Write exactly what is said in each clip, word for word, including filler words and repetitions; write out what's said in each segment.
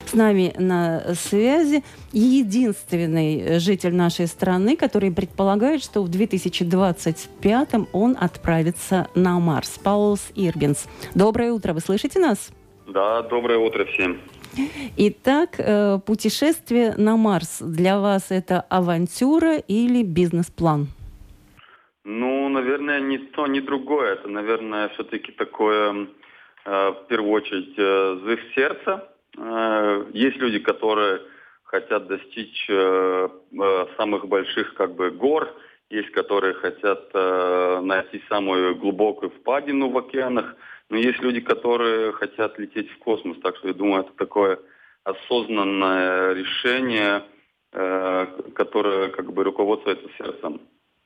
С нами на связи единственный житель нашей страны, который предполагает, что в две тысячи двадцать пятом он отправится на Марс. Паулс Ирбинс. Доброе утро, вы слышите нас? Да, доброе утро всем. Итак, путешествие на Марс для вас это авантюра или бизнес-план? Ну, наверное, ни то, ни другое. Это, наверное, все-таки такое, в первую очередь, зов сердца. Есть люди, которые хотят достичь самых больших как бы гор, есть, которые хотят найти самую глубокую впадину в океанах, но есть люди, которые хотят лететь в космос. Так что я думаю, это такое осознанное решение, которое как бы руководствуется сердцем.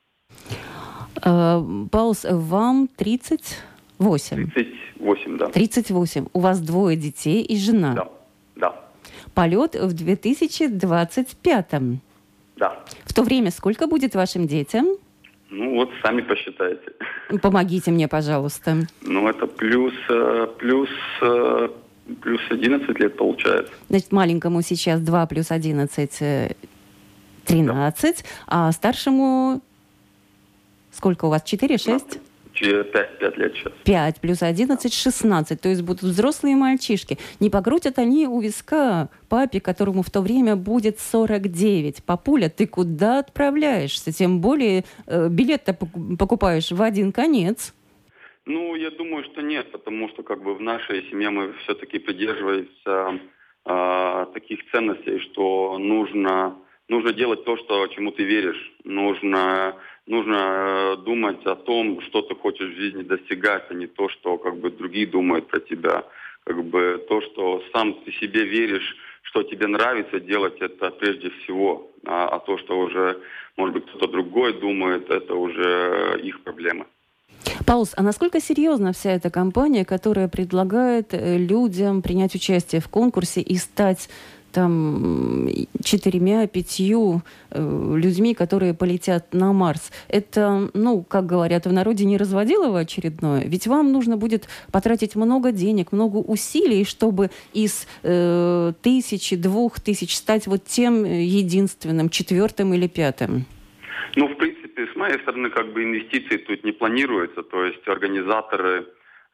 Паулс, вам тридцать восемь? тридцать восемь, да. тридцать восемь. У вас двое детей и жена? Да, да. Полет в две тысячи двадцать пятом? Да. В то время сколько будет вашим детям? Ну вот, сами посчитайте. Помогите мне, пожалуйста. Ну это плюс, плюс, плюс одиннадцать лет получается. Значит, маленькому сейчас два плюс одиннадцать, тринадцать, да. А старшему... Сколько у вас? четыре, шесть? пять, пять лет сейчас. пять плюс одиннадцать, шестнадцать. То есть будут взрослые мальчишки. Не покрутят они у виска папе, которому в то время будет сорок девять. Папуля, ты куда отправляешься? Тем более э, билет-то покупаешь в один конец. Ну, я думаю, что нет, потому что как бы в нашей семье мы все-таки придерживаемся э, таких ценностей, что нужно, нужно делать то, что, чему ты веришь. Нужно... Нужно думать о том, что ты хочешь в жизни достигать, а не то, что как бы другие думают про тебя. Как бы то, что сам ты себе веришь, что тебе нравится делать, это прежде всего. А, а то, что уже, может быть, кто-то другой думает, это уже их проблемы. Паулс, а насколько серьезна вся эта кампания, которая предлагает людям принять участие в конкурсе и стать там четырьмя-пятью э, людьми, которые полетят на Марс? Это, ну, как говорят в народе, не разводилово очередное? Ведь вам нужно будет потратить много денег, много усилий, чтобы из э, тысячи, двух тысяч стать вот тем единственным, четвертым или пятым. Ну, в принципе, с моей стороны, как бы инвестиции тут не планируется. То есть организаторы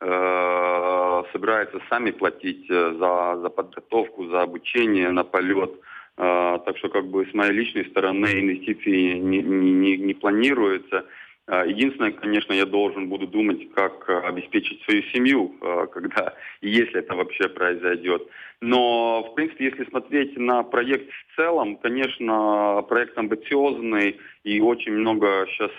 э, собираются сами платить за, за подготовку, за обучение на полет. Э, так что, как бы, с моей личной стороны инвестиции не, не, не планируется. Единственное, конечно, я должен буду думать, как обеспечить свою семью, когда и если это вообще произойдет. Но, в принципе, если смотреть на проект в целом, конечно, проект амбициозный и очень много сейчас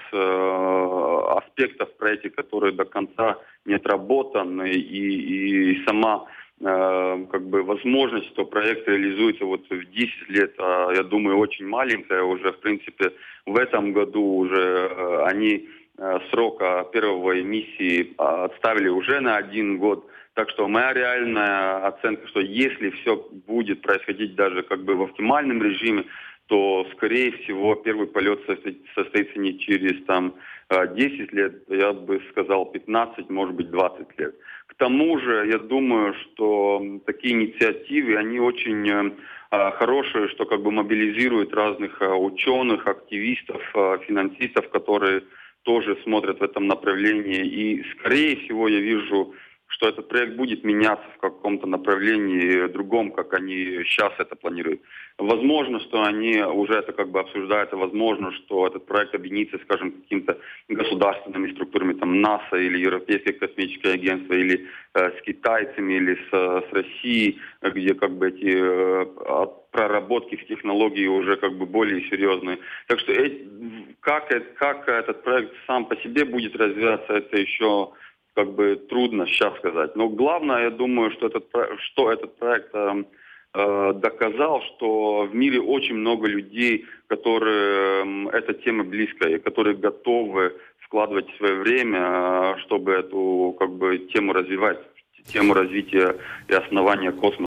э, аспектов в проекте, которые до конца не отработаны, и, и сама э, как бы возможность, что проект реализуется вот в десять лет, а, я думаю, очень маленькая уже, в принципе, в этом году уже э, они э, срока первой миссии отставили уже на один год. Так что моя реальная оценка, что если все будет происходить даже как бы в оптимальном режиме, то, скорее всего, первый полет состоится не через там десять лет, я бы сказал пятнадцать, может быть, двадцать лет. К тому же, я думаю, что такие инициативы, они очень э, хорошие, что как бы мобилизируют разных э, ученых, активистов, э, финансистов, которые тоже смотрят в этом направлении. И, скорее всего, я вижу, что этот проект будет меняться в каком-то направлении другом, как они сейчас это планируют. Возможно, что они уже это как бы обсуждают, возможно, что этот проект объединится, скажем, какими-то государственными структурами, там НАСА или Европейское космическое агентство, или э, с китайцами, или с, с Россией, где как бы эти э, проработки в технологии уже как бы более серьезные. Так что э, как, как этот проект сам по себе будет развиваться, это еще как бы трудно сейчас сказать. Но главное, я думаю, что этот, что этот проект э, э, доказал, что в мире очень много людей, которые э, эта тема близкая, которые готовы вкладывать свое время, э, чтобы эту как бы тему развивать, тему развития и основания космоса.